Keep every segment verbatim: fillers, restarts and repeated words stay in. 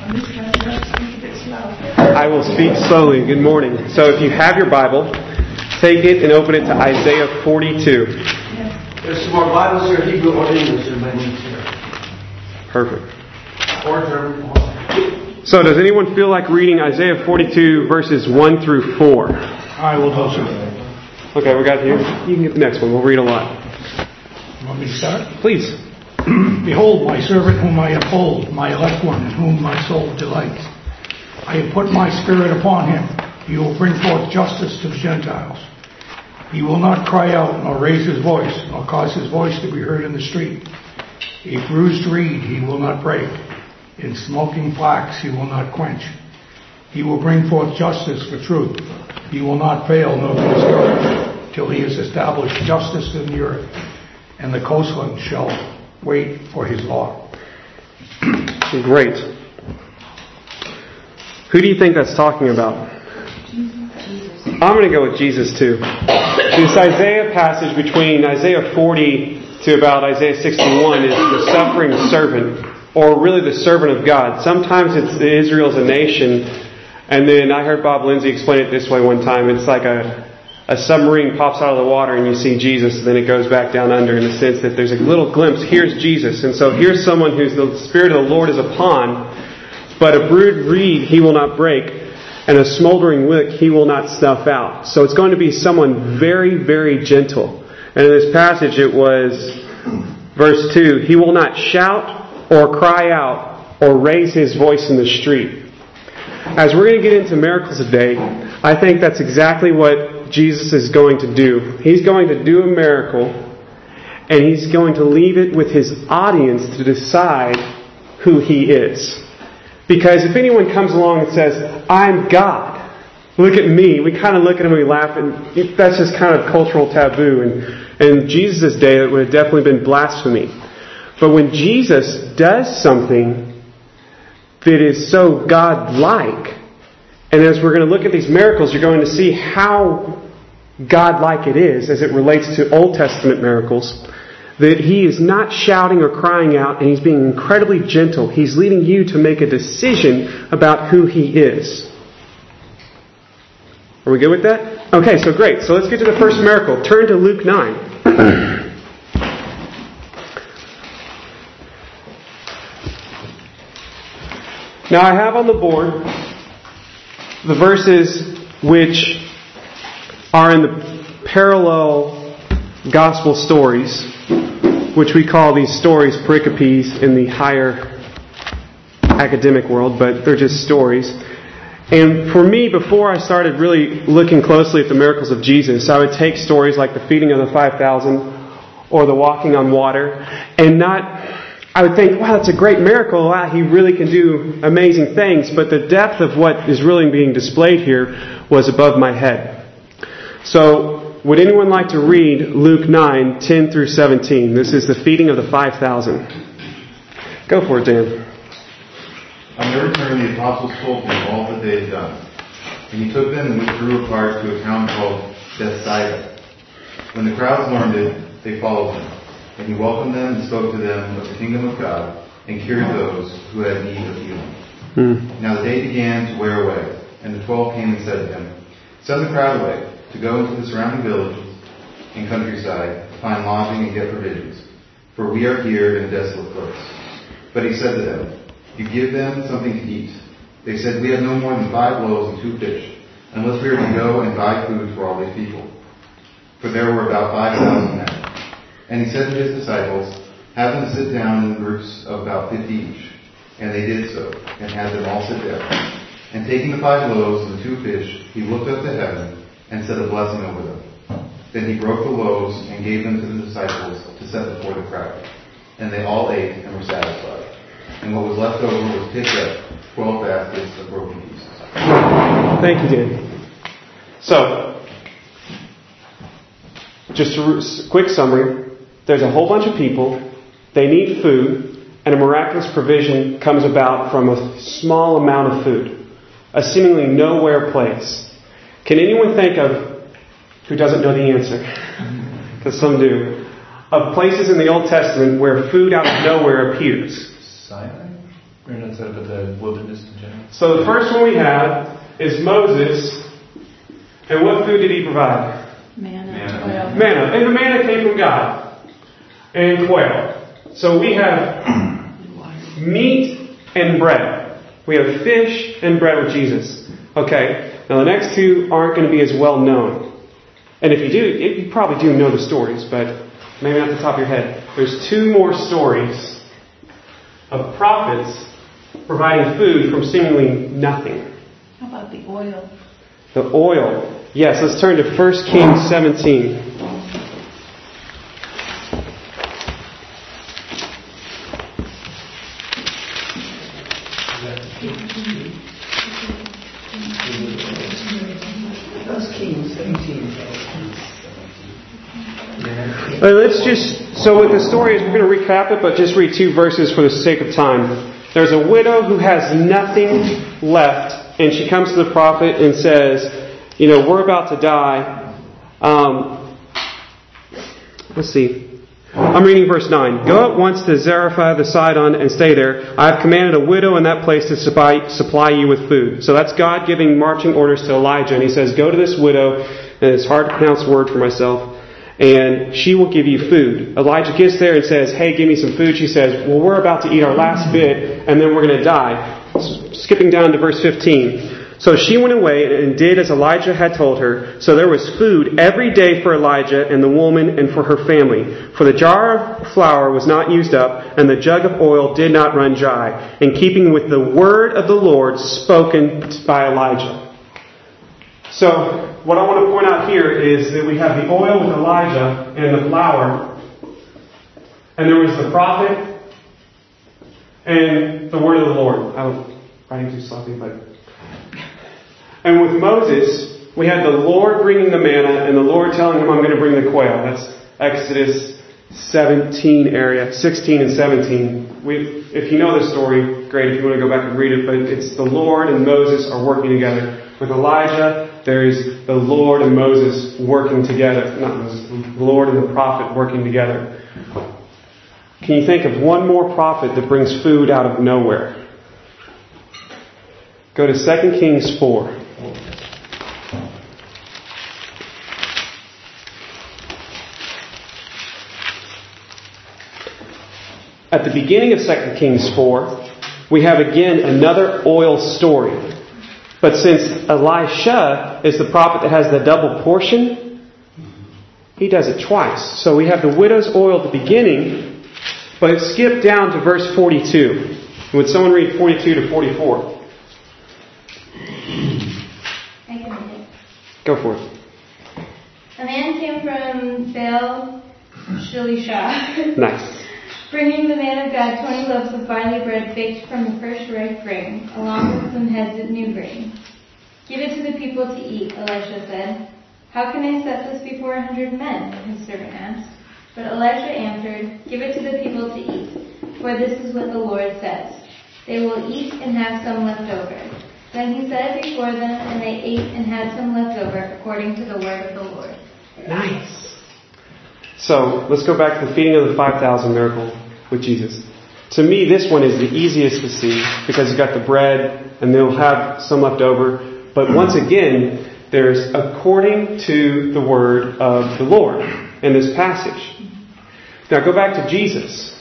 I will speak slowly. Good morning. So if you have your Bible, take it and open it to Isaiah forty-two. There's some more Bibles here, Hebrew or English, everybody needs here. Perfect. Or German. So does anyone feel like reading Isaiah forty-two verses one through four? I will do so. Okay, we got here. You can get the next one. We'll read a lot. You want me to start? Please. Behold, my servant whom I uphold, my elect one, in whom my soul delights. I have put my spirit upon him. He will bring forth justice to the Gentiles. He will not cry out, nor raise his voice, nor cause his voice to be heard in the street. A bruised reed he will not break. In smoking flax he will not quench. He will bring forth justice for truth. He will not fail nor be discouraged till he has established justice in the earth, and the coastland shall wait for his law. Great. Who do you think that's talking about? Jesus. I'm going to go with Jesus too. This Isaiah passage between Isaiah forty to about Isaiah sixty-one is the suffering servant, or really the servant of God. Sometimes it's Israel as a nation. And then I heard Bob Lindsay explain it this way one time. It's like a, a submarine pops out of the water and you see Jesus, and then it goes back down under, in the sense that there's a little glimpse. Here's Jesus. And so here's someone whose the Spirit of the Lord is upon, but a bruised reed he will not break, and a smoldering wick he will not snuff out. So it's going to be someone very, very gentle. And in this passage it was verse two, he will not shout or cry out or raise his voice in the street. As we're going to get into miracles today, I think that's exactly what Jesus is going to do. He's going to do a miracle, and He's going to leave it with His audience to decide who He is. Because if anyone comes along and says, I'm God, look at me, we kind of look at him and we laugh, and that's just kind of cultural taboo. And in Jesus' day, it would have definitely been blasphemy. But when Jesus does something that is so God-like, and as we're going to look at these miracles, you're going to see how God-like it is as it relates to Old Testament miracles, that He is not shouting or crying out, and He's being incredibly gentle. He's leading you to make a decision about who He is. Are we good with that? Okay, so great. So let's get to the first miracle. Turn to Luke nine. Now I have on the board the verses which are in the parallel gospel stories, which we call these stories pericopes in the higher academic world, but they're just stories. And for me, before I started really looking closely at the miracles of Jesus, I would take stories like the feeding of the five thousand or the walking on water, and not... I would think, wow, that's a great miracle. Wow, He really can do amazing things. But the depth of what is really being displayed here was above my head. So, would anyone like to read Luke nine, ten through seventeen? This is the feeding of the five thousand. Go for it, Dan. On their return, the apostles told him all that they had done. And he took them and withdrew apart to a town called Bethsaida. When the crowds learned it, they followed him. And he welcomed them and spoke to them of the kingdom of God, and cured those who had need of healing. Hmm. Now the day began to wear away, and the twelve came and said to him, Send the crowd away, to go into the surrounding villages and countryside, to find lodging and get provisions, for we are here in a desolate place. But he said to them, You give them something to eat. They said, We have no more than five loaves and two fish, unless we are to go and buy food for all these people. For there were about five thousand men. And he said to his disciples, Have them sit down in groups of about fifty each. And they did so, and had them all sit down. And taking the five loaves and the two fish, he looked up to heaven, and said a blessing over them. Then he broke the loaves, and gave them to the disciples to set before the crowd. And they all ate, and were satisfied. And what was left over was picked up, twelve baskets of broken pieces. Thank you, Dan. So, just a quick summary. There's a whole bunch of people, they need food, and a miraculous provision comes about from a small amount of food. A seemingly nowhere place. Can anyone think of, who doesn't know the answer? Because some do. Of places in the Old Testament where food out of nowhere appears. Sinai? Or not set up at the wilderness in general. So the first one we have is Moses. And what food did he provide? Manna. Manna. Manna. And the manna came from God. And quail. So we have meat and bread. We have fish and bread with Jesus. Okay. Now the next two aren't going to be as well known. And if you do, you probably do know the stories, but maybe not at the top of your head. There's two more stories of prophets providing food from seemingly nothing. How about the oil? The oil. Yes, let's turn to First Kings seventeen. That's Kings seventeen. Uh, let's just, so what the story is, we're going to recap it, but just read two verses for the sake of time. There's a widow who has nothing left, and she comes to the prophet and says, you know, we're about to die. Um, let's see. I'm reading verse nine. Go at once to Zarephath the Sidon and stay there. I have commanded a widow in that place to supply, supply you with food. So that's God giving marching orders to Elijah. And he says, go to this widow, and it's hard to pronounce the word for myself, and she will give you food. Elijah gets there and says, hey, give me some food. She says, well, we're about to eat our last bit, and then we're going to die. Skipping down to verse fifteen. So she went away and did as Elijah had told her. So there was food every day for Elijah and the woman and for her family. For the jar of flour was not used up, and the jug of oil did not run dry, in keeping with the word of the Lord spoken by Elijah. So what I want to point out here is that we have the oil with Elijah and the flour, and there was the prophet and the word of the Lord. I'm writing too sloppy, but... And with Moses, we had the Lord bringing the manna and the Lord telling him, I'm going to bring the quail. That's Exodus seventeen area, sixteen and seventeen. We, if you know the story, great. If you want to go back and read it, but it's the Lord and Moses are working together. With Elijah, there is the Lord and Moses working together. Not Moses, the Lord and the prophet working together. Can you think of one more prophet that brings food out of nowhere? Go to Second Kings four. At the beginning of Second Kings four, we have again another oil story. But since Elisha is the prophet that has the double portion, he does it twice. So we have the widow's oil at the beginning, but skip down to verse forty-two. Would someone read forty-two to forty-four? I can read it. Go for it. A man came from Baal Shalisha, Nice. bringing the man of God twenty loaves of barley bread baked from the first ripe grain, along with some heads of new grain. Give it to the people to eat, Elisha said. How can I set this before a hundred men? His servant asked. But Elisha answered, give it to the people to eat, for this is what the Lord says. They will eat and have some left over. Then he set it before them, and they ate and had some left over, according to the word of the Lord. Nice. So, let's go back to the feeding of the five thousand miracle with Jesus. To me, this one is the easiest to see because you've got the bread and they'll have some left over. But once again, there's according to the word of the Lord in this passage. Now go back to Jesus.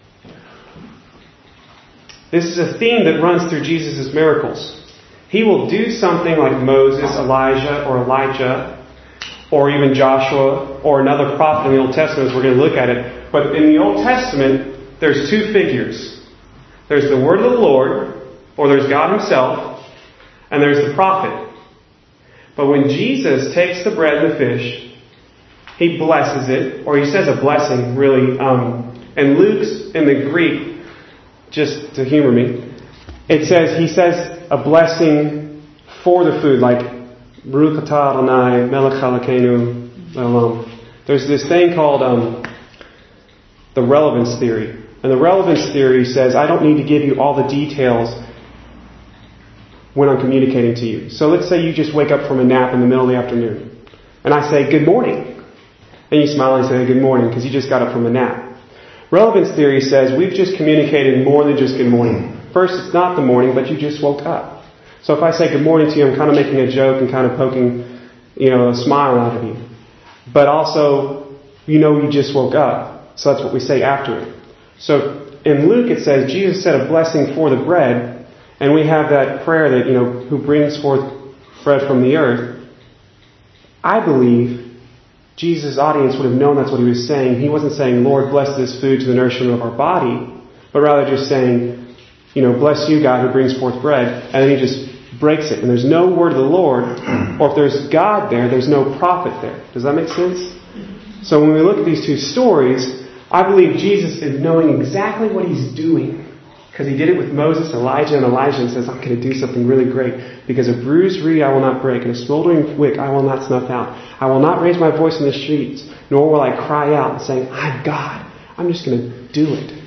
This is a theme that runs through Jesus' miracles. He will do something like Moses, Elijah, or Elijah, or even Joshua, or another prophet in the Old Testament as we're going to look at it. But in the Old Testament, there's two figures. There's the word of the Lord, or there's God himself, and there's the prophet. But when Jesus takes the bread and the fish, he blesses it, or he says a blessing, really. Um, and Luke's, in the Greek, just to humor me, it says, he says a blessing for the food, like Baruch atah Adonai melech Elokeinu le'olam. There's this thing called um, the relevance theory. And the relevance theory says, I don't need to give you all the details when I'm communicating to you. So let's say you just wake up from a nap in the middle of the afternoon. And I say, good morning. And you smile and say, good morning, because you just got up from a nap. Relevance theory says we've just communicated more than just good morning. first it's not the morning, but you just woke up. So if I say good morning to you, I'm kind of making a joke and kind of poking, you know, a smile out of you. But also, you know you just woke up. So that's what we say after it. So in Luke it says Jesus said a blessing for the bread, and we have that prayer that, you know, who brings forth bread from the earth. I believe Jesus' audience would have known that's what he was saying. He wasn't saying, Lord, bless this food to the nourishment of our body, but rather just saying, you know, bless you, God, who brings forth bread. And then he just breaks it. And there's no word of the Lord, or if there's God there, there's no prophet there. Does that make sense? So when we look at these two stories, I believe Jesus is knowing exactly what he's doing. Because he did it with Moses, Elijah, and Elijah, and says, I'm going to do something really great. Because a bruised reed I will not break, and a smoldering wick I will not snuff out. I will not raise my voice in the streets, nor will I cry out saying, I'm God. I'm just going to do it.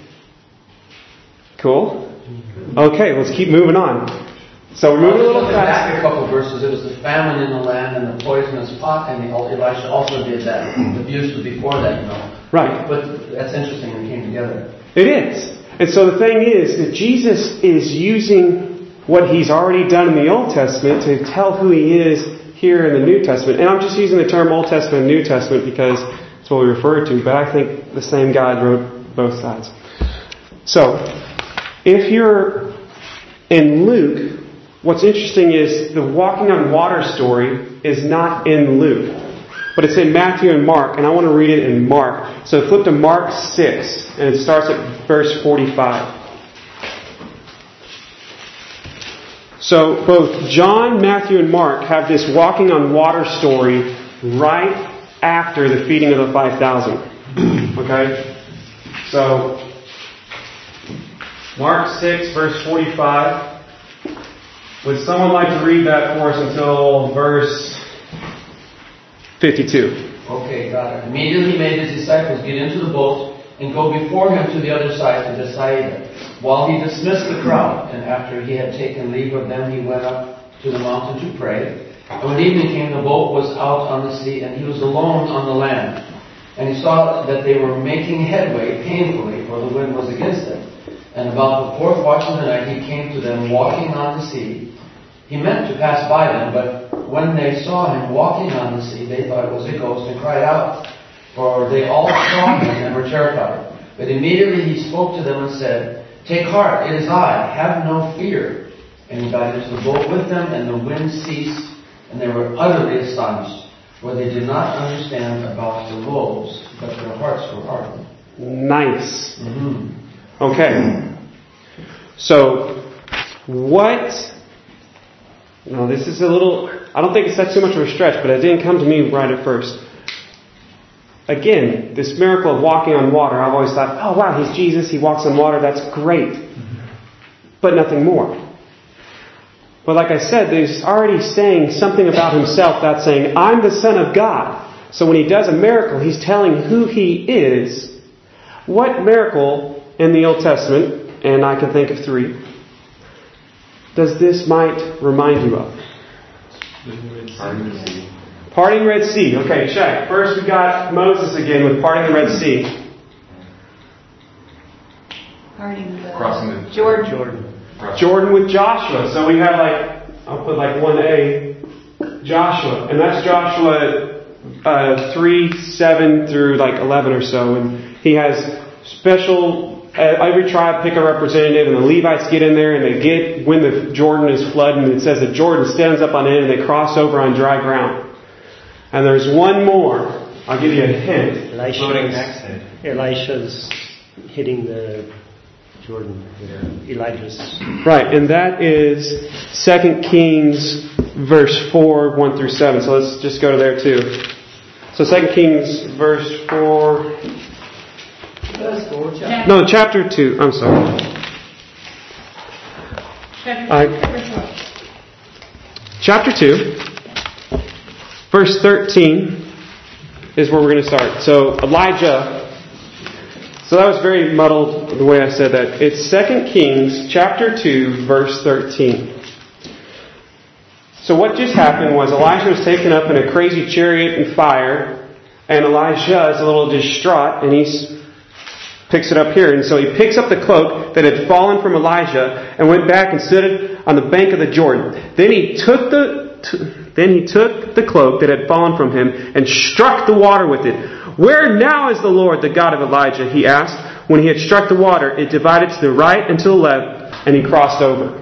Cool? Okay, let's keep moving on. So we're moving a little fast. Back a couple verses. It was the famine in the land and the poisonous pot, and Elisha also did that. The abuse was before that, you know. Right. But that's interesting. They came together. It is. And so the thing is that Jesus is using what he's already done in the Old Testament to tell who he is here in the New Testament. And I'm just using the term Old Testament and New Testament because that's what we refer to, but I think the same God wrote both sides. So, if you're in Luke, what's interesting is the walking on water story is not in Luke, but it's in Matthew and Mark, and I want to read it in Mark. So flip to Mark six, and it starts at verse forty-five. So both John, Matthew, and Mark have this walking on water story right after the feeding of the five thousand. Okay? So, Mark six, verse forty-five. Would someone like to read that for us until verse fifty-two? Okay, got it. Immediately he made his disciples get into the boat and go before him to the other side to Bethsaida, while he dismissed the crowd. And after he had taken leave of them, he went up to the mountain to pray. And when evening came, the boat was out on the sea, and he was alone on the land. And he saw that they were making headway painfully, for the wind was against them. And about the fourth watch of the night he came to them walking on the sea. He meant to pass by them, but when they saw him walking on the sea, they thought it was a ghost and cried out. For they all saw him and were terrified. But immediately he spoke to them and said, Take heart, it is I, have no fear. And he got into the boat with them, and the wind ceased, and they were utterly astonished, for they did not understand about the loaves, but their hearts were hardened. Nice. Mm-hmm. Okay. So, what... Now, this is a little... I don't think it's that too much of a stretch, but it didn't come to me right at first. Again, this miracle of walking on water, I've always thought, oh wow, he's Jesus, he walks on water, that's great. But nothing more. But like I said, he's already saying something about himself that's saying, I'm the Son of God. So when he does a miracle, he's telling who he is. What miracle in the Old Testament, and I can think of three, does this might remind you of? Parting the sea. Parting Red Sea. Okay, check. First we got Moses again with parting the Red Sea. Parting the Crossing the Jordan. Jordan. Jordan with Joshua. So we have like, I'll put like one A, Joshua. And that's Joshua uh, three, seven through like eleven or so. And he has special, uh, every tribe pick a representative, and the Levites get in there and they get when the Jordan is flooding. And it says that Jordan stands up on end and they cross over on dry ground. And there's one more. I'll give you a hint. Elisha's, Elisha's hitting the Jordan. Elijah's. Right, and that is Second Kings verse four, one through seven. So let's just go to there too. So Second Kings verse four. No, chapter two. I'm sorry. Uh, chapter two. Verse thirteen is where we're going to start. So Elijah, so that was very muddled the way I said that. It's Second Kings chapter two, verse thirteen. So what just happened was Elijah was taken up in a crazy chariot and fire, and Elijah is a little distraught, and he's picks it up here. And so he picks up the cloak that had fallen from Elijah and went back and stood on the bank of the Jordan. Then he took the t- then he took the cloak that had fallen from him and struck the water with it. Where now is the Lord, the God of Elijah? He asked. When he had struck the water, it divided to the right and to the left, and he crossed over.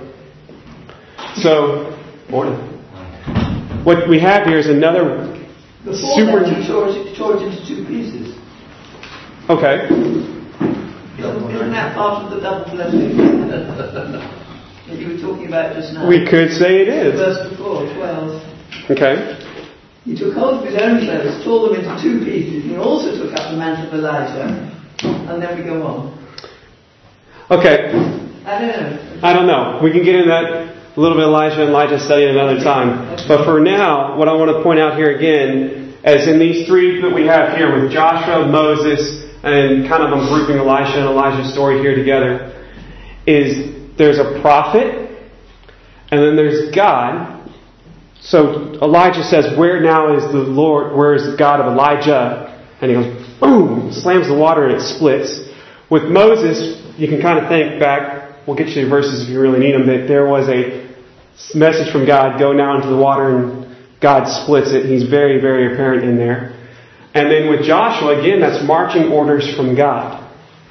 So, morning. What we have here is another Before super. that, he tore it, tore it into two pieces. Okay. Isn't that part of the double blessing that you were talking about just now? We could say it is. Verse before, twelve. Okay. He took hold of his own clothes, tore them into two pieces. He also took up the mantle of Elijah. And then we go on. Okay. I don't know. I don't know. We can get into that a little bit of Elijah and Elijah study another time. But for now, what I want to point out here again, as in these three that we have here with Joshua, Moses, and kind of I'm grouping Elisha and Elijah's story here together, is there's a prophet, and then there's God. So Elijah says, where now is the Lord, where is the God of Elijah? And he goes, boom, slams the water and it splits. With Moses, you can kind of think back, we'll get you the verses if you really need them, that there was a message from God, go now into the water, and God splits it. He's very, very apparent in there. And then with Joshua, again, that's marching orders from God.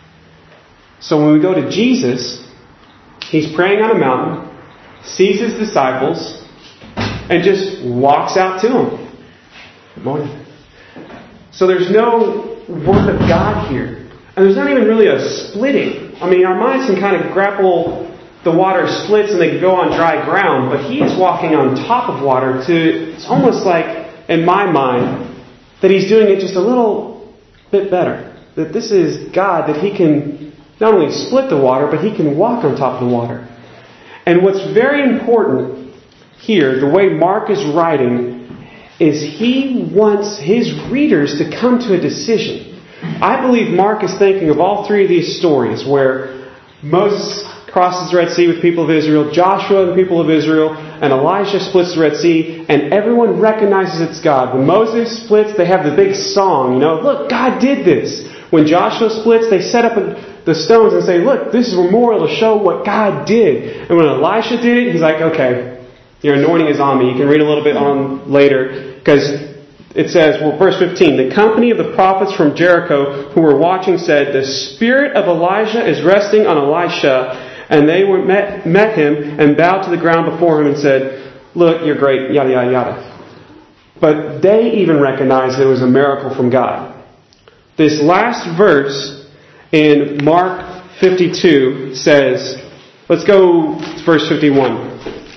So when we go to Jesus, he's praying on a mountain, sees his disciples, and just walks out to them. Good morning. So there's no word of God here. And there's not even really a splitting. I mean, our minds can kind of grapple the water splits and they can go on dry ground, but he is walking on top of water to, it's almost like, in my mind, that he's doing it just a little bit better. That this is God, that he can not only split the water, but he can walk on top of the water. And what's very important here, the way Mark is writing, is he wants his readers to come to a decision. I believe Mark is thinking of all three of these stories where Moses crosses the Red Sea with the people of Israel, Joshua and the people of Israel, and Elisha splits the Red Sea, and everyone recognizes it's God. When Moses splits, they have the big song, you know, look, God did this. When Joshua splits, they set up the stones and say, look, this is a memorial to show what God did. And when Elisha did it, he's like, okay, your anointing is on me. You can read a little bit on later, because it says, well, verse fifteen, the company of the prophets from Jericho who were watching said, the spirit of Elijah is resting on Elisha. And they were met, met him and bowed to the ground before him and said, look, you're great, yada, yada, yada. But they even recognized it was a miracle from God. This last verse in Mark fifty-two says, let's go to verse fifty-one.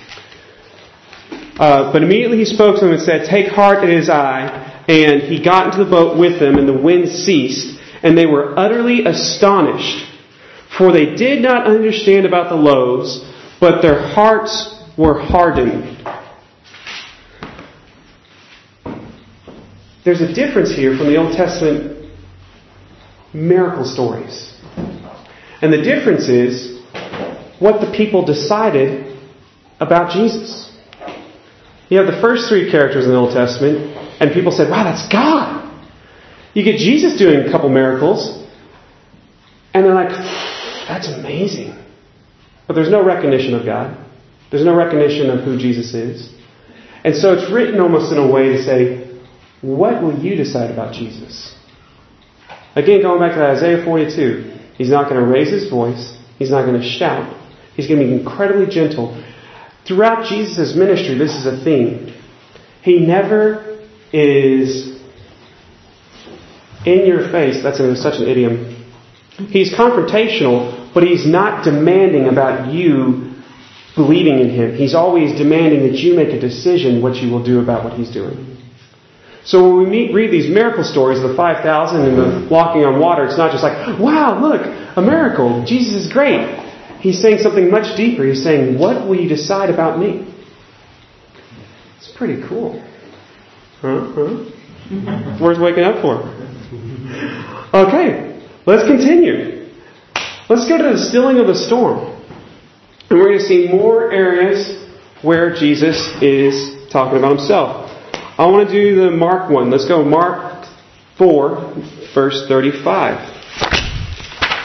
Uh, but immediately he spoke to them and said, take heart, it is I. And he got into the boat with them, and the wind ceased, and they were utterly astonished. For they did not understand about the loaves, but their hearts were hardened. There's a difference here from the Old Testament miracle stories. And the difference is what the people decided about Jesus. You have the first three characters in the Old Testament, and people said, wow, that's God. You get Jesus doing a couple miracles, and they're like, that's amazing. But there's no recognition of God. There's no recognition of who Jesus is. And so it's written almost in a way to say, what will you decide about Jesus? Again, going back to that Isaiah forty-two, he's not going to raise his voice. He's not going to shout. He's going to be incredibly gentle. Throughout Jesus' ministry, this is a theme. He never is in your face. That's a, such an idiom. He's confrontational, but he's not demanding about you believing in him. He's always demanding that you make a decision what you will do about what he's doing. So when we meet, read these miracle stories of the five thousand and the walking on water, it's not just like, wow, look, a miracle. Jesus is great. He's saying something much deeper. He's saying, what will you decide about me? It's pretty cool. Huh? Huh? It's worth waking up for. Okay, let's continue. Let's go to the stilling of the storm. And we're going to see more areas where Jesus is talking about himself. I want to do the Mark one. Let's go Mark four, verse thirty-five.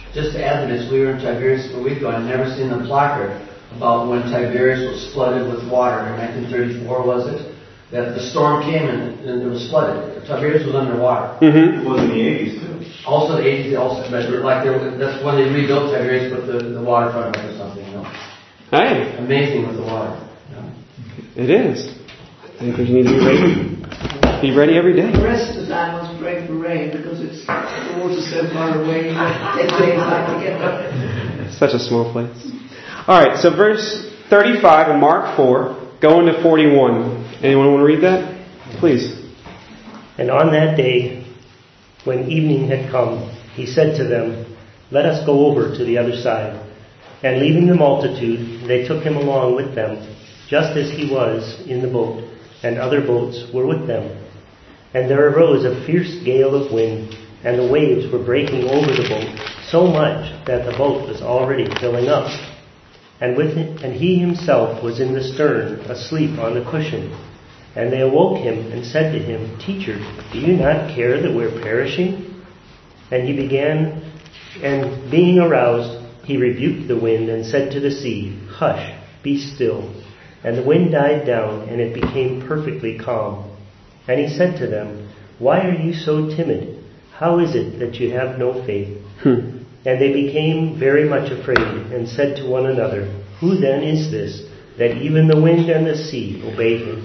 just to add to this, we were in Tiberias a week ago. I'd never seen a placard about when Tiberias was flooded with water in nineteen thirty-four, was it? That the storm came and, and it was flooded. Tiberias was underwater. Mm-hmm. It was in the eighties too. Also the eighties, also, but like they were, that's when they rebuilt Tiberias, put the, the waterfront or something. You know? Hey. Amazing with the water. You know? It is. I think we need to be ready. Be ready every day. The rest of the time was praying for rain because it's the water's so far away. It takes time to get there. Such a small place. All right, so verse thirty-five in Mark four, go into forty-one. Anyone want to read that? Please. And on that day, when evening had come, he said to them, "Let us go over to the other side." And leaving the multitude, they took him along with them, just as he was in the boat, and other boats were with them. And there arose a fierce gale of wind, and the waves were breaking over the boat, so much that the boat was already filling up. And with him, and he himself was in the stern, asleep on the cushion. And they awoke him and said to him, "Teacher, do you not care that we're perishing?" And he began, and being aroused, he rebuked the wind and said to the sea, "Hush, be still." And the wind died down, and it became perfectly calm. And he said to them, "Why are you so timid? How is it that you have no faith?" Hmm. And they became very much afraid, and said to one another, "Who then is this, that even the wind and the sea obey him?"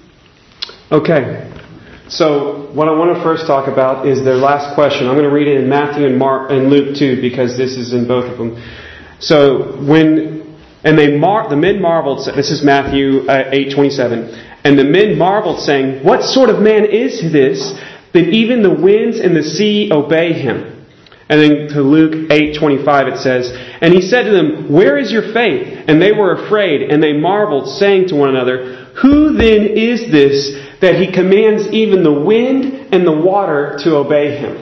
Okay. So what I want to first talk about is their last question. I'm going to read it in Matthew and Mark and Luke too, because this is in both of them. So when and they mar- the men marveled. This is Matthew uh, eight twenty-seven. And the men marveled, saying, "What sort of man is this, that even the winds and the sea obey him?" And then to Luke eight twenty-five it says, "And he said to them, 'Where is your faith?' And they were afraid, and they marveled, saying to one another, 'Who then is this, that he commands even the wind and the water to obey him?'"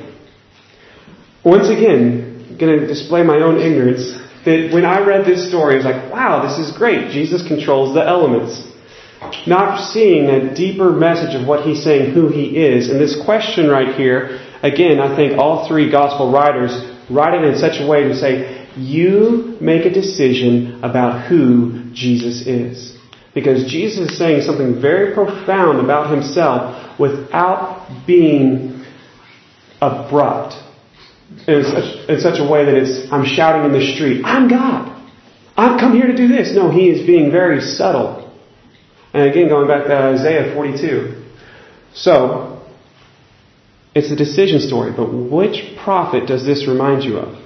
Once again, I'm going to display my own ignorance, that when I read this story, I was like, wow, this is great. Jesus controls the elements. Not seeing a deeper message of what he's saying, who he is. And this question right here, again, I think all three gospel writers write it in such a way to say, you make a decision about who Jesus is. Because Jesus is saying something very profound about himself without being abrupt. In such, in such a way that it's, I'm shouting in the street, I'm God. I've come here to do this. No, he is being very subtle. And again, going back to Isaiah forty-two. So, it's a decision story, but which prophet does this remind you of?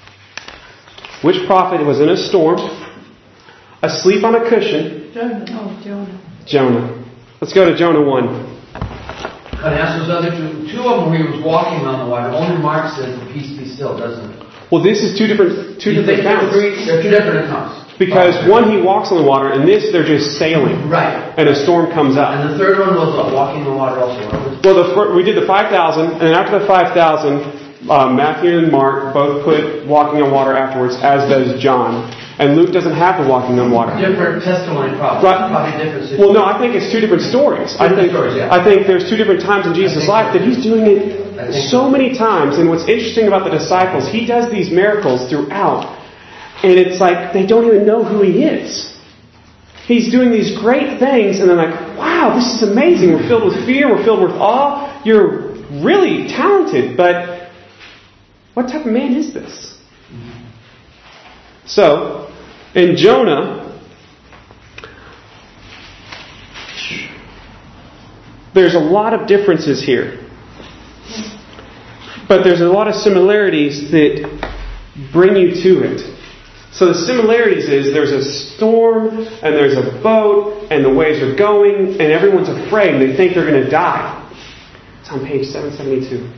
Which prophet was in a storm, asleep on a cushion? Jonah. Oh, Jonah. Jonah. Let's go to Jonah one. Can I ask those other two? Two of them where he was walking on the water. Only Mark says, "Peace be still," doesn't it? Well, this is two different two You different think accounts. they're, they're two different accounts. Because oh, one, he walks on the water, and this, they're just sailing. Right. And a storm comes up. And the third one was what? Walking on the water also, right? Well, the fir- we did the five thousand, and after the five thousand, um, Matthew and Mark both put walking on water afterwards, as does John. And Luke doesn't have the walking on water. Different testimony, probably. Right. Probably different situations. Well, no, I think it's two different stories. Different I think stories, yeah. I think there's two different times in Jesus' life that he's doing it so many times. And what's interesting about the disciples, he does these miracles throughout, and it's like they don't even know who he is. He's doing these great things, and they're like, wow, this is amazing. We're filled with fear. We're filled with awe. You're really talented, but what type of man is this? So, in Jonah, there's a lot of differences here. But there's a lot of similarities that bring you to it. So the similarities is there's a storm and there's a boat and the waves are going and everyone's afraid and they think they're going to die. It's on page seven seventy-two.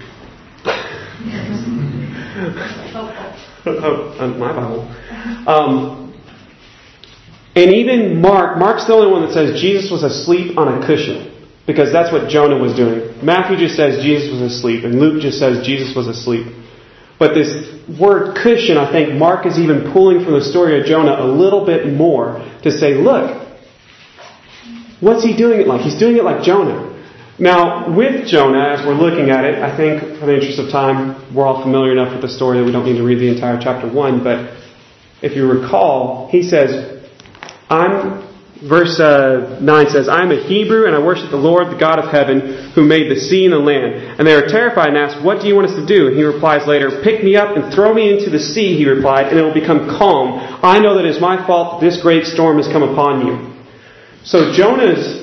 Of my Bible. Um, and even Mark, Mark's the only one that says Jesus was asleep on a cushion. Because that's what Jonah was doing. Matthew just says Jesus was asleep, and Luke just says Jesus was asleep. But this word cushion, I think Mark is even pulling from the story of Jonah a little bit more to say, look, what's he doing it like? He's doing it like Jonah. Now, with Jonah, as we're looking at it, I think for the interest of time, we're all familiar enough with the story that we don't need to read the entire chapter one. But if you recall, he says, I'm, verse uh, nine says, I am a Hebrew and I worship the Lord, the God of heaven, who made the sea and the land. And they are terrified and ask, what do you want us to do? And he replies later, pick me up and throw me into the sea, he replied, and it will become calm. I know that it is my fault that this great storm has come upon you. So Jonah's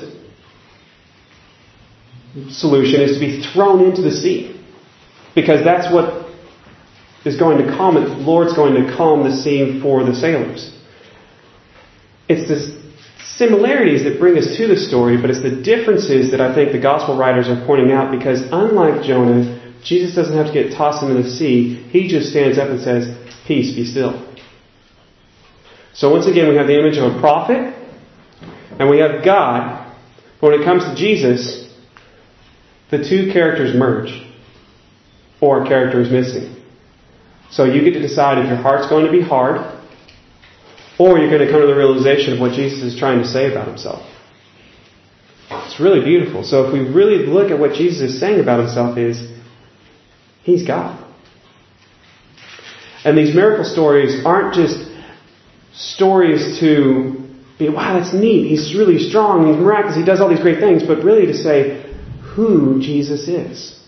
solution is to be thrown into the sea. Because that's what is going to calm it. The Lord's going to calm the sea for the sailors. It's the similarities that bring us to the story, but it's the differences that I think the gospel writers are pointing out, because unlike Jonah, Jesus doesn't have to get tossed into the sea. He just stands up and says, peace, be still. So once again, we have the image of a prophet, and we have God. But when it comes to Jesus, the two characters merge, or a character is missing. So you get to decide if your heart's going to be hard, or you're going to come to the realization of what Jesus is trying to say about himself. It's really beautiful. So if we really look at what Jesus is saying about himself is, he's God. And these miracle stories aren't just stories to be, wow, that's neat, he's really strong, he's miraculous, he does all these great things, but really to say who Jesus is.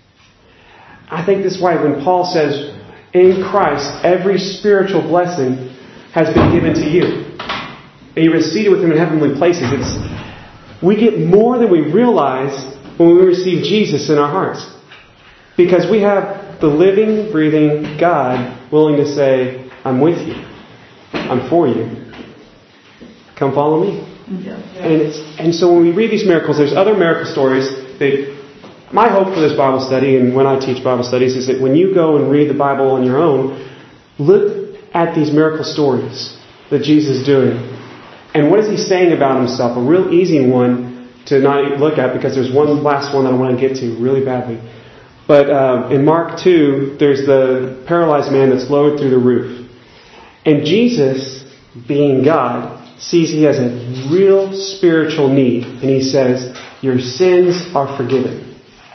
I think this is why when Paul says, in Christ, every spiritual blessing has been given to you. And you're seated with him in heavenly places. It's, we get more than we realize when we receive Jesus in our hearts. Because we have the living, breathing God willing to say, I'm with you. I'm for you. Come follow me. Yeah. And it's, and so when we read these miracles, there's other miracle stories that, my hope for this Bible study, and when I teach Bible studies, is that when you go and read the Bible on your own, look at these miracle stories that Jesus is doing. And what is he saying about himself? A real easy one to not look at, because there's one last one that I want to get to really badly. But uh, in Mark two, there's the paralyzed man that's lowered through the roof. And Jesus, being God, sees he has a real spiritual need. And he says, your sins are forgiven.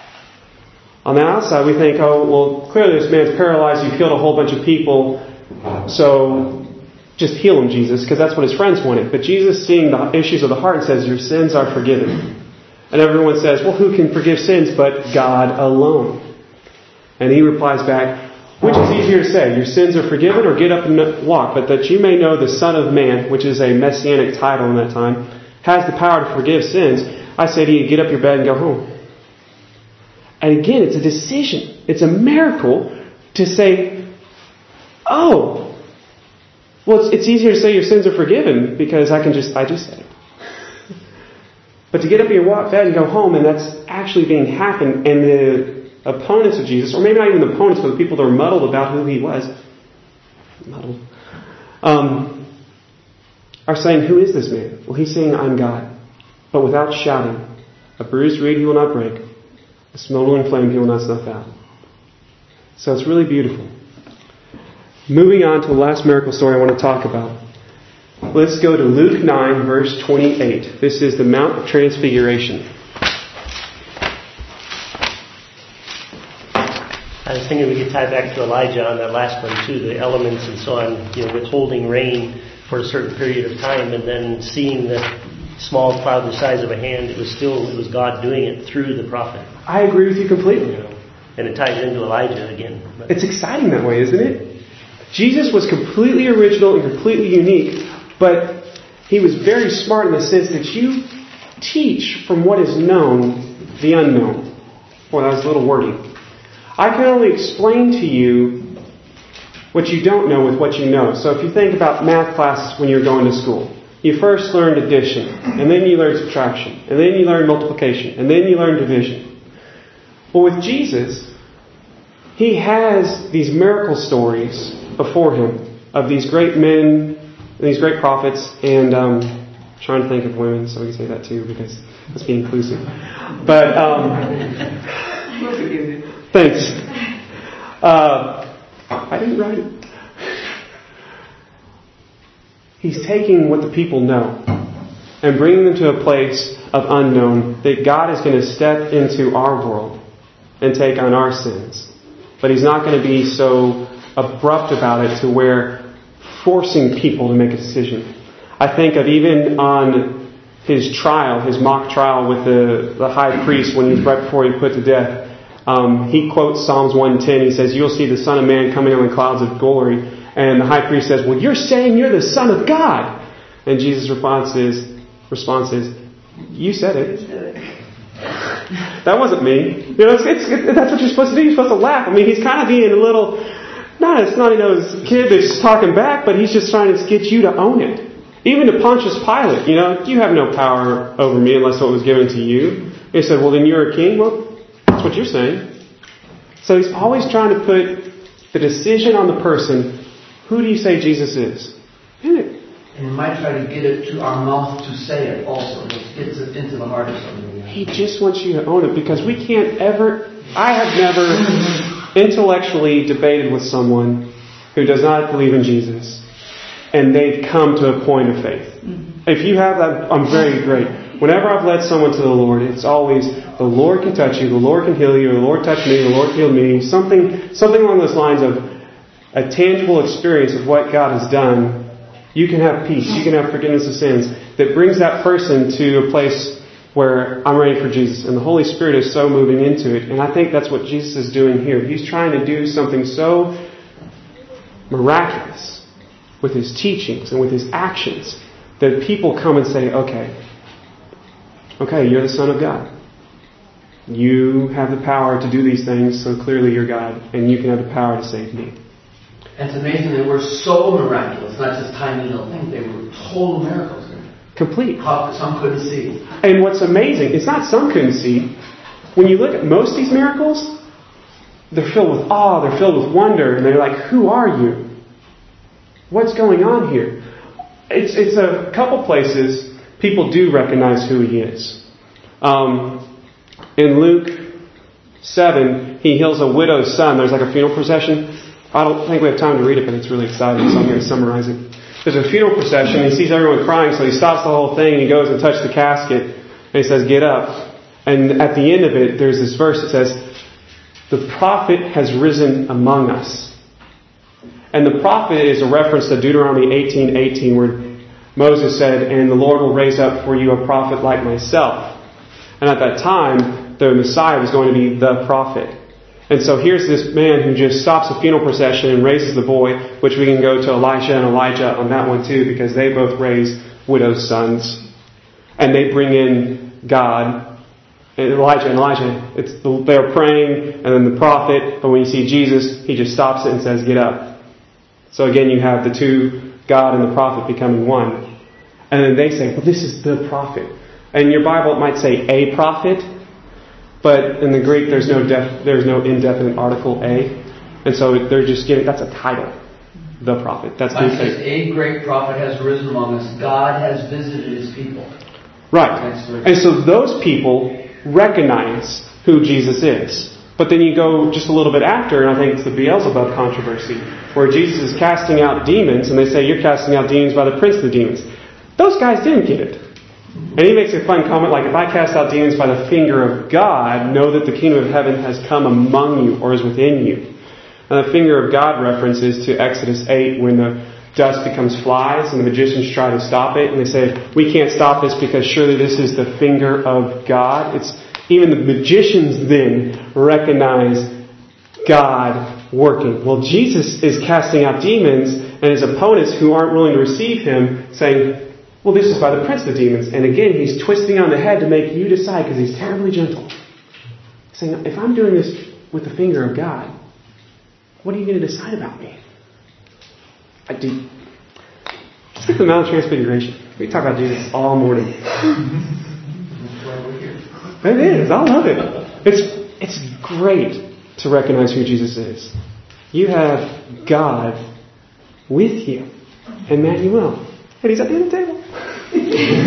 On the outside, we think, oh, well, clearly this man's paralyzed. You've healed a whole bunch of people. So just heal him, Jesus, because that's what his friends wanted. But Jesus, seeing the issues of the heart, says, your sins are forgiven. And everyone says, well, who can forgive sins but God alone? And he replies back, which is easier to say, your sins are forgiven, or get up and walk? But that you may know the Son of Man, which is a messianic title in that time, has the power to forgive sins. I say to you, get up your bed and go home. And again, it's a decision. It's a miracle to say, oh, well, it's, it's easier to say your sins are forgiven because I can just, I just said it. But to get up your bed and go home, and that's actually being happened, and the opponents of Jesus, or maybe not even the opponents, but the people that are muddled about who he was, muddled, um, are saying, who is this man? Well, he's saying, I'm God. But without shouting, a bruised reed he will not break, a smoldering flame he will not snuff out. So it's really beautiful. Moving on to the last miracle story I want to talk about. Let's go to Luke nine, verse twenty-eight. This is the Mount of Transfiguration. I was thinking we could tie back to Elijah on that last one too, the elements and so on, you know, withholding rain for a certain period of time, and then seeing the small cloud the size of a hand. It was still, it was God doing it through the prophet. I agree with you completely. You know, and it ties into Elijah again. But it's exciting that way, isn't it? Jesus was completely original and completely unique, but he was very smart in the sense that you teach from what is known the unknown. Boy, that was a little wordy. I can only explain to you what you don't know with what you know. So if you think about math classes when you're going to school, you first learned addition, and then you learned subtraction, and then you learned multiplication, and then you learned division. Well, with Jesus, he has these miracle stories before him of these great men, these great prophets, and um, I'm trying to think of women, so we can say that too, because let's be inclusive. But um, thanks. Uh, I didn't write it. He's taking what the people know, and bringing them to a place of unknown, that God is going to step into our world and take on our sins. But He's not going to be so abrupt about it to where forcing people to make a decision. I think of even on His trial, His mock trial with the, the high priest when He's right before He's put to death. Um, he quotes Psalms one ten. He says, "You'll see the Son of Man coming on the clouds of glory." And the high priest says, "Well, you're saying you're the Son of God." And Jesus' response is, response is, "You said it." That wasn't me. You know, it's, it's, it, that's what you're supposed to do. You're supposed to laugh. I mean, he's kind of being a little, not a snotty-nosed kid that's just talking back, but he's just trying to get you to own it. Even to Pontius Pilate, you know, you have no power over me unless what was given to you. He said, "Well, then you're a king." Well, that's what you're saying. So he's always trying to put the decision on the person. Who do you say Jesus is? Isn't it? And he might try to get it to our mouth to say it also. It gets it into the heart of somebody. He just wants you to own it, because we can't ever... I have never intellectually debated with someone who does not believe in Jesus, and they've come to a point of faith. Mm-hmm. If you have that, I'm very great. Whenever I've led someone to the Lord, it's always, the Lord can touch you, the Lord can heal you, the Lord touched me, the Lord healed me. Something, something along those lines of a tangible experience of what God has done. You can have peace, you can have forgiveness of sins, that brings that person to a place where I'm ready for Jesus. And the Holy Spirit is so moving into it. And I think that's what Jesus is doing here. He's trying to do something so miraculous with His teachings and with His actions that people come and say, okay, okay, you're the Son of God. You have the power to do these things, so clearly you're God, and you can have the power to save me. And it's amazing they were so miraculous, not just tiny little things, they were total miracles. Complete. How some couldn't see. And what's amazing, it's not some couldn't see. When you look at most of these miracles, they're filled with awe, they're filled with wonder, and they're like, who are you? What's going on here? It's, it's a couple places people do recognize who He is. Um, in Luke seven, He heals a widow's son. There's like a funeral procession. I don't think we have time to read it, but it's really exciting, so I'm going to summarize it. There's a funeral procession. He sees everyone crying, so he stops the whole thing and he goes and touches the casket. And he says, "Get up." And at the end of it, there's this verse that says, "The prophet has risen among us." And the prophet is a reference to Deuteronomy eighteen eighteen, where Moses said, "And the Lord will raise up for you a prophet like myself." And at that time, the Messiah was going to be the prophet. And so here's this man who just stops a funeral procession and raises the boy, which we can go to Elisha and Elijah on that one too, because they both raise widows' sons. And they bring in God. And Elijah and Elijah, it's, they're praying, and then the prophet, but when you see Jesus, He just stops it and says, "Get up." So again, you have the two, God and the prophet, becoming one. And then they say, "Well, this is the prophet." And in your Bible, it might say a prophet. But in the Greek, there's no def, there's no indefinite article a, and so they're just giving, that's a title, the prophet. That's the says, "A great prophet has risen among us. God has visited His people." Right, and so those people recognize who Jesus is. But then you go just a little bit after, and I think it's the Beelzebub controversy, where Jesus is casting out demons, and they say, "You're casting out demons by the prince of the demons." Those guys didn't get it. And he makes a fun comment like, "If I cast out demons by the finger of God, know that the kingdom of heaven has come among you or is within you." And the finger of God reference is to Exodus eight, when the dust becomes flies and the magicians try to stop it. And they say, "We can't stop this because surely this is the finger of God." It's even the magicians then recognize God working. Well, Jesus is casting out demons, and his opponents who aren't willing to receive Him saying, "Well, this is by the prince of the demons." And again, He's twisting on the head to make you decide, because He's terribly gentle. Saying, if I'm doing this with the finger of God, what are you going to decide about me? I do. Just get the Mount of Transfiguration. We talk about Jesus all morning. It is. I love it. It's, it's great to recognize who Jesus is. You have God with you. Emmanuel. And He's at the end of the table. He's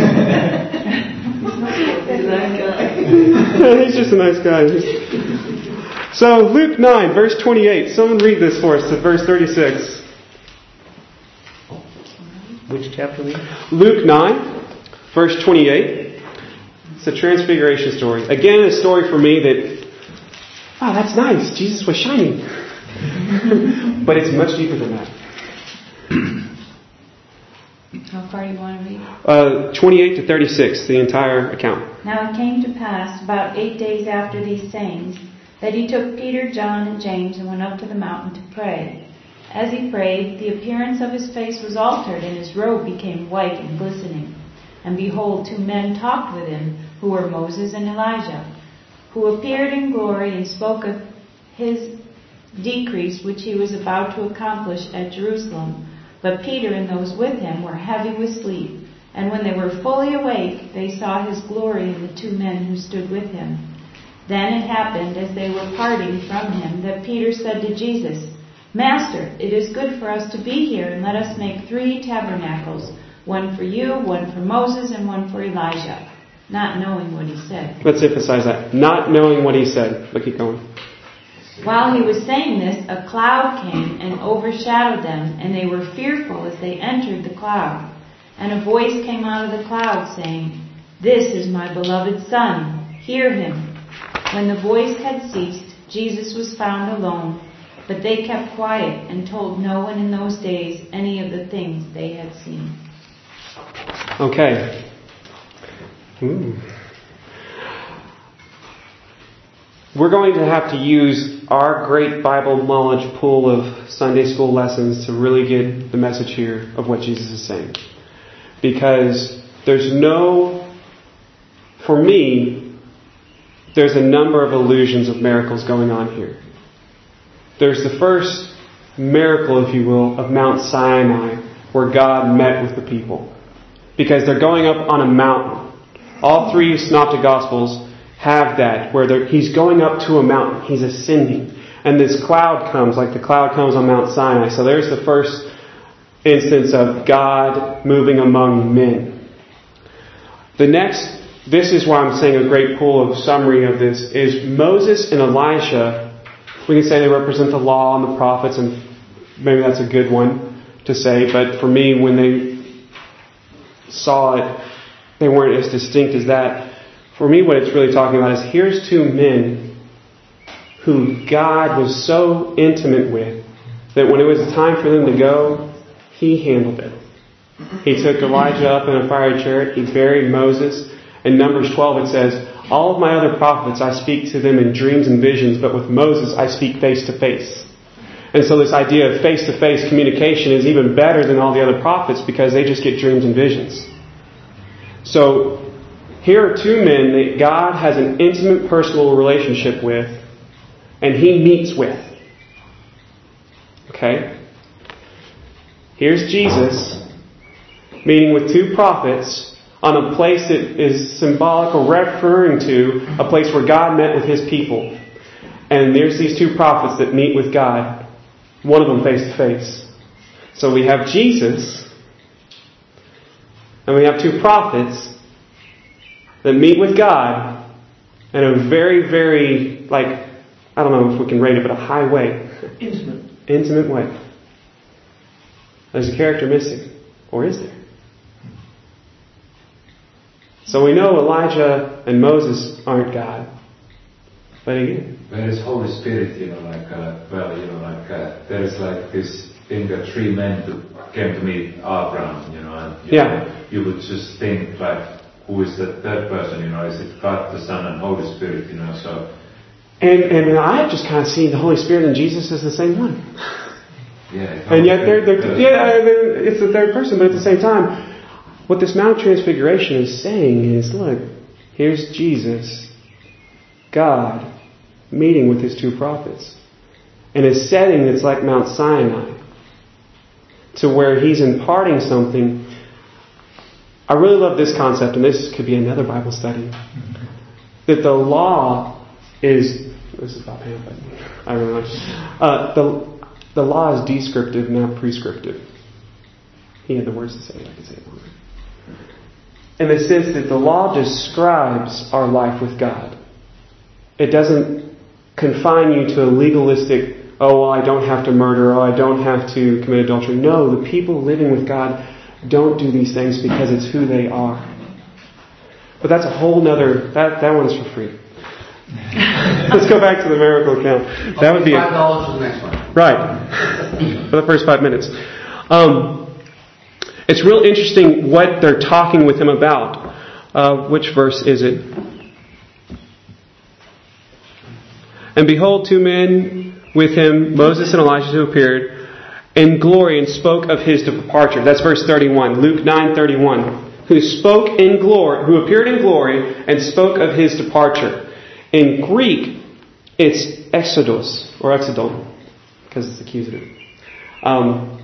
a nice guy. He's just a nice guy. So Luke nine, verse twenty-eight. Someone read this for us to verse thirty-six. Which chapter we? Luke nine, verse twenty-eight. It's a transfiguration story. Again, a story for me that, wow, that's nice. Jesus was shining. But it's much deeper than that. How far do you want to read? Uh, twenty-eight to thirty-six, the entire account. Now it came to pass, about eight days after these sayings, that he took Peter, John, and James and went up to the mountain to pray. As he prayed, the appearance of his face was altered, and his robe became white and glistening. And behold, two men talked with him, who were Moses and Elijah, who appeared in glory and spoke of his decrease which he was about to accomplish at Jerusalem. But Peter and those with him were heavy with sleep. And when they were fully awake, they saw his glory and the two men who stood with him. Then it happened, as they were parting from him, that Peter said to Jesus, Master, it is good for us to be here, and let us make three tabernacles, one for you, one for Moses, and one for Elijah. Not knowing what he said. Let's emphasize that. Not knowing what he said. But keep going. While he was saying this, a cloud came and overshadowed them, and they were fearful as they entered the cloud. And a voice came out of the cloud saying, This is my beloved Son. Hear him. When the voice had ceased, Jesus was found alone, but they kept quiet and told no one in those days any of the things they had seen. Okay. Ooh. We're going to have to use our great Bible knowledge pool of Sunday school lessons to really get the message here of what Jesus is saying. Because there's no, for me, there's a number of illusions of miracles going on here. There's the first miracle, if you will, of Mount Sinai, where God met with the people. Because they're going up on a mountain. All three Synoptic Gospels have that, where he's going up to a mountain. He's ascending. And this cloud comes, like the cloud comes on Mount Sinai. So there's the first instance of God moving among men. The next, this is why I'm saying a great pool of summary of this, is Moses and Elijah. We can say they represent the law and the prophets, and maybe that's a good one to say. But for me, when they saw it, they weren't as distinct as that. For me, what it's really talking about is here's two men who God was so intimate with that when it was time for them to go, He handled it. He took Elijah up in a fiery chariot. He buried Moses. In Numbers twelve it says, all of my other prophets I speak to them in dreams and visions, but with Moses I speak face to face. And so this idea of face to face communication is even better than all the other prophets because they just get dreams and visions. So here are two men that God has an intimate personal relationship with, and He meets with. Okay? Here's Jesus meeting with two prophets on a place that is symbolic or referring to a place where God met with His people. And there's these two prophets that meet with God, one of them face to face. So we have Jesus, and we have two prophets that meet with God in a very, very, like, I don't know if we can rate it, but a high way. Intimate. Intimate way. There's a character missing. Or is there? So we know Elijah and Moses aren't God. But again. Where is Holy Spirit, you know, like, uh, well, you know, like, uh, there is like this thing that three men to, came to meet Abraham, you know, and you, yeah. know, you would just think, like, who is the third person, you know, is it God, the Son, and Holy Spirit, you know, so. And and I just kind of see the Holy Spirit and Jesus as the same one. Yeah. And yet they're, they're yeah, it's the third person, but at the same time, what this Mount Transfiguration is saying is, look, here's Jesus, God, meeting with His two prophets in a setting that's like Mount Sinai, to where He's imparting something. I really love this concept, and this could be another Bible study, that the law is, this is about Pam, but I really like it. Uh, the, the law is descriptive, not prescriptive. He had the words to say it, I could say it longer. In the sense that the law describes our life with God. It doesn't confine you to a legalistic, oh, well, I don't have to murder, oh, I don't have to commit adultery. No, the people living with God don't do these things because it's who they are. But that's a whole nother, that, that one's for free. Let's go back to the miracle account. That would be five dollars for the next one. Right. For the first five minutes. Um, it's real interesting what they're talking with him about. Uh, which verse is it? And behold, two men with him, Moses and Elijah, who appeared in glory and spoke of his departure. That's verse thirty-one. Luke nine thirty-one. Who spoke in glory, who appeared in glory and spoke of his departure. In Greek, it's exodos or exodon, because it's accusative. Um,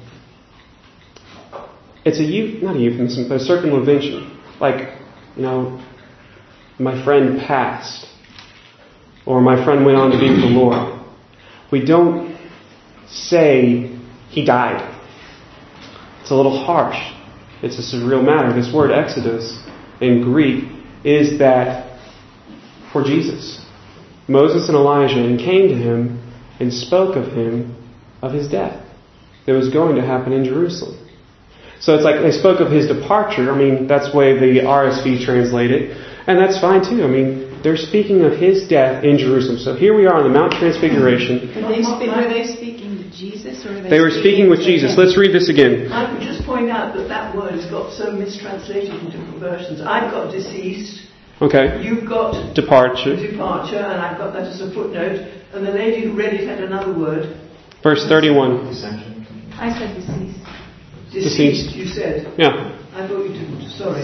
it's a not a euphemism, but a circumlocution. Like, you know, my friend passed, or my friend went on to be with the Lord. We don't say he died. It's a little harsh. It's a surreal matter. This word exodus in Greek is that for Jesus. Moses and Elijah and came to him and spoke of him, of his death that was going to happen in Jerusalem. So it's like they spoke of his departure. I mean, that's the way the R S V translate it. And that's fine too. I mean, they're speaking of his death in Jerusalem. So here we are on the Mount Transfiguration. Were they, spe- were they speaking to Jesus? Or were they, they were speaking with Jesus. Let's read this again. I would just point out that that word has got so mistranslated in different versions. I've got deceased. Okay. You've got departure. Departure, and I've got that as a footnote. And the lady who read it had another word. Verse thirty-one. I said deceased. Deceased, you said. Yeah. I thought you didn't. Sorry.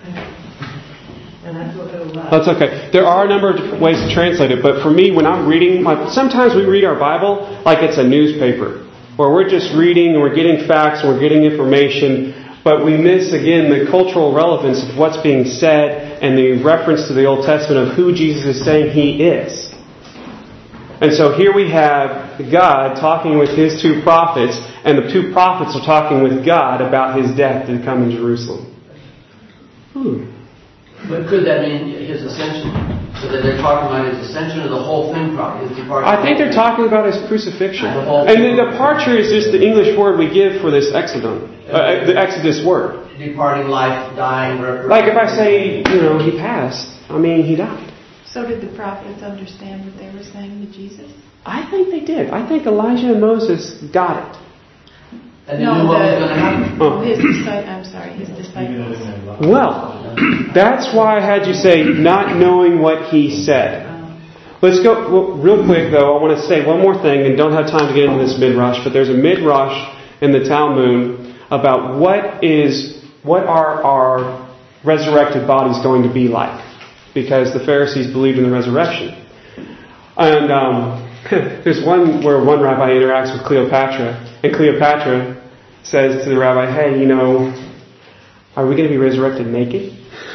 And I thought, oh, wow. That's okay. There are a number of different ways to translate it, but for me, when I'm reading, like, sometimes we read our Bible like it's a newspaper, where we're just reading and we're getting facts and we're getting information, but we miss, again, the cultural relevance of what's being said and the reference to the Old Testament of who Jesus is saying He is. And so here we have God talking with His two prophets, and the two prophets are talking with God about His death to come in Jerusalem. Hmm. But could that mean His ascension? So that they're talking about His ascension or the whole thing probably? His departure? I think they're talking about His crucifixion. The whole and the departure is just the English word we give for this exodon, uh, the Exodus word. Departing life, dying, resurrecting. Like if I say, you know, He passed, I mean He died. So did the prophets understand what they were saying to Jesus? I think they did. I think Elijah and Moses got it. And they no, knew what the, was going to happen. Oh. his disciples. I'm sorry, his disciples. Well, that's why I had you say not knowing what He said. Let's go well, real quick though. I want to say one more thing, and don't have time to get into this midrash, but there's a midrash in the Talmud about what is what are our resurrected bodies going to be like, because the Pharisees believed in the resurrection. And um, there's one where one rabbi interacts with Cleopatra, and Cleopatra says to the rabbi, "Hey, you know, are we going to be resurrected naked?"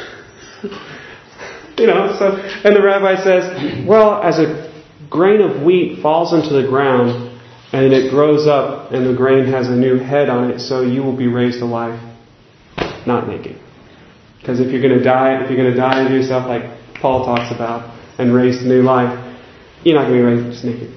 You know, so, and the rabbi says, well, as a grain of wheat falls into the ground and it grows up and the grain has a new head on it, so you will be raised to life, not naked. Because if you're going to die, if you're going to die to yourself like Paul talks about and raised to new life, you're not going to be raised just naked.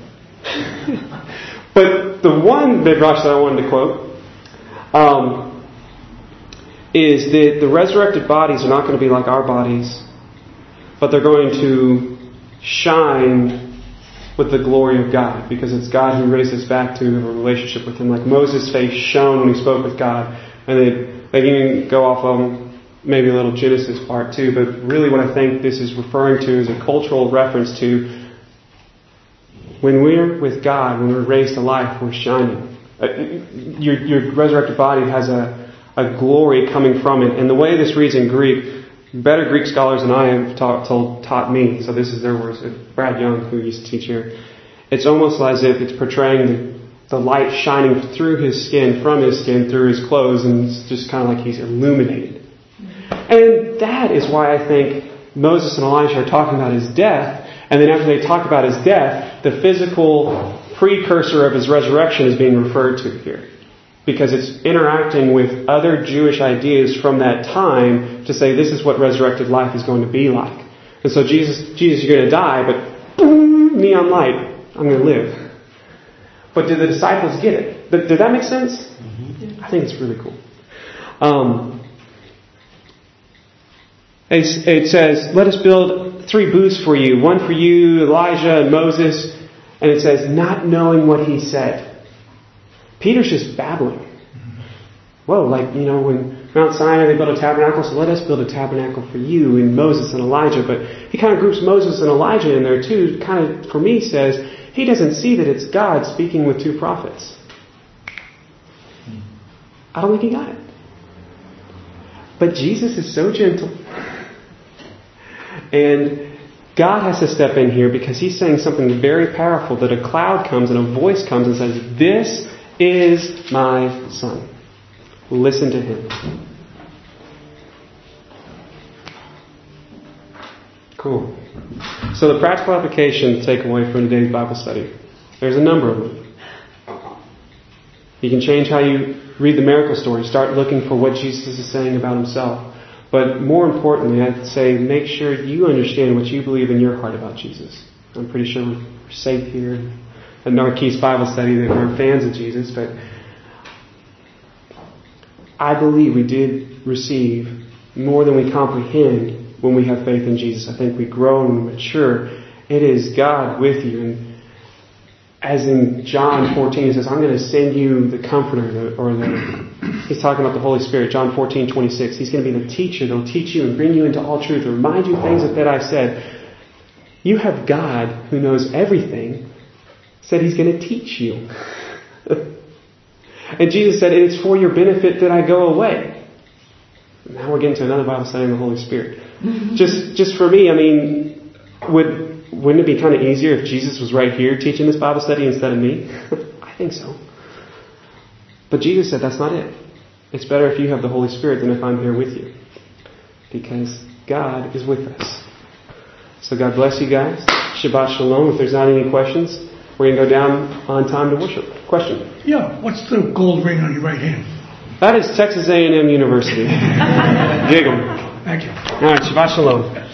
But the one midrash that I wanted to quote um, is that the resurrected bodies are not going to be like our bodies, but they're going to shine with the glory of God, because it's God who raised us back to a relationship with Him. Like Moses' face shone when he spoke with God. And they, they can go off on maybe a little Genesis part too, but really what I think this is referring to is a cultural reference to when we're with God, when we're raised to life, we're shining. Uh, your, your resurrected body has a, a glory coming from it. And the way this reads in Greek, better Greek scholars than I have taught, told, taught me, so this is their words, Brad Young, who used to teach here, it's almost as if it's portraying the, the light shining through his skin, from his skin, through his clothes, and it's just kind of like he's illuminated. And that is why I think Moses and Elijah are talking about his death, and then after they talk about his death, the physical precursor of his resurrection is being referred to here. Because it's interacting with other Jewish ideas from that time to say this is what resurrected life is going to be like. And so Jesus, Jesus, you're going to die, but boom, neon light, I'm going to live. But did the disciples get it? Did, did that make sense? Mm-hmm. I think it's really cool. Um, It says, let us build three booths for you, one for you, Elijah, and Moses. And it says, not knowing what he said. Peter's just babbling. Whoa, like, you know, when Mount Sinai they built a tabernacle, so let us build a tabernacle for you and Moses and Elijah. But he kind of groups Moses and Elijah in there too. Kind of, for me, says he doesn't see that it's God speaking with two prophets. I don't think he got it. But Jesus is so gentle. And God has to step in here because he's saying something very powerful, that a cloud comes and a voice comes and says, this is my son. Listen to him. Cool. So the practical application to take away from today's Bible study, there's a number of them. You can change how you read the miracle story. Start looking for what Jesus is saying about himself. But more importantly, I'd say make sure you understand what you believe in your heart about Jesus. I'm pretty sure we're safe here at Narquise Bible Study that we're fans of Jesus, but I believe we did receive more than we comprehend when we have faith in Jesus. I think we grow and we mature. It is God with you. And as in John fourteen, he says, I'm going to send you the Comforter, the, or the, he's talking about the Holy Spirit, John fourteen twenty-six. He's going to be the teacher that'll teach you and bring you into all truth, remind you things that I said. You have God who knows everything, said he's going to teach you. And Jesus said, it's for your benefit that I go away. Now we're getting to another Bible study on the Holy Spirit. just just for me, I mean, would wouldn't it be kind of easier if Jesus was right here teaching this Bible study instead of me? I think so. But Jesus said that's not it. It's better if you have the Holy Spirit than if I'm here with you. Because God is with us. So God bless you guys. Shabbat Shalom. If there's not any questions, we're going to go down on time to worship. Question? Yeah, what's the gold ring on your right hand? That is Texas A and M University. Gig 'em. Thank you. All right, Shabbat Shalom.